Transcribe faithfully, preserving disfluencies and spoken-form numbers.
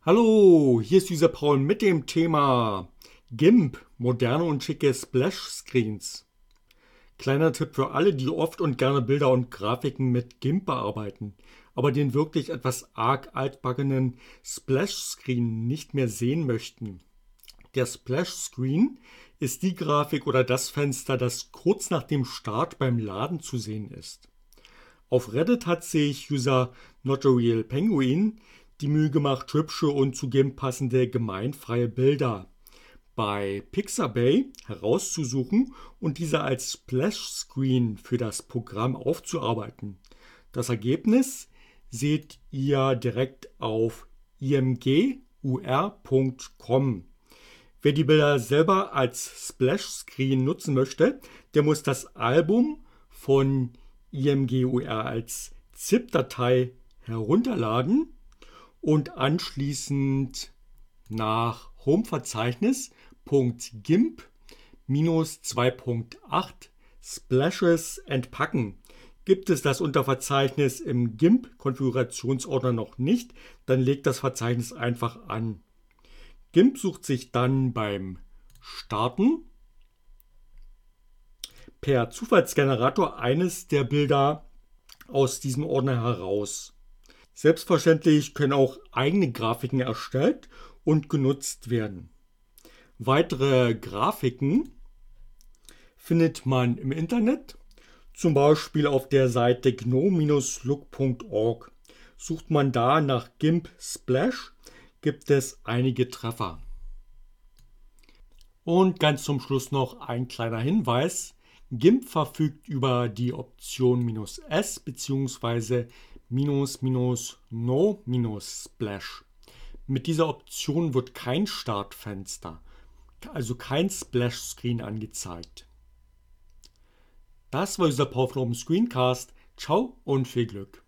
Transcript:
Hallo, hier ist User Paul mit dem Thema GIMP, moderne und schicke Splash-Screens. Kleiner Tipp für alle, die oft und gerne Bilder und Grafiken mit GIMP bearbeiten, aber den wirklich etwas arg altbackenen Splash-Screen nicht mehr sehen möchten. Der Splash-Screen ist die Grafik oder das Fenster, das kurz nach dem Start beim Laden zu sehen ist. Auf Reddit hat sich User NotArealPenguin die Mühe gemacht, hübsche und zu GIMP passende gemeinfreie Bilder bei Pixabay herauszusuchen und diese als Splash-Screen für das Programm aufzuarbeiten. Das Ergebnis seht ihr direkt auf imgur punkt com. Wer die Bilder selber als Splash-Screen nutzen möchte, der muss das Album von imgur als ZIP-Datei herunterladen und anschließend nach Home-Verzeichnis.gimp zwei Punkt acht Splashes entpacken. Gibt es das Unterverzeichnis im GIMP-Konfigurationsordner noch nicht, dann legt das Verzeichnis einfach an. GIMP sucht sich dann beim Starten per Zufallsgenerator eines der Bilder aus diesem Ordner heraus. Selbstverständlich können auch eigene Grafiken erstellt und genutzt werden. Weitere Grafiken findet man im Internet, zum Beispiel auf der Seite gnome look punkt org. Sucht man da nach GIMP Splash, gibt es einige Treffer. Und ganz zum Schluss noch ein kleiner Hinweis. GIMP verfügt über die Option "-s" bzw. minus minus no minus Splash. Mit dieser Option wird kein Startfenster, also kein Splash-Screen angezeigt. Das war dieser Paul vom Screencast. Ciao und viel Glück.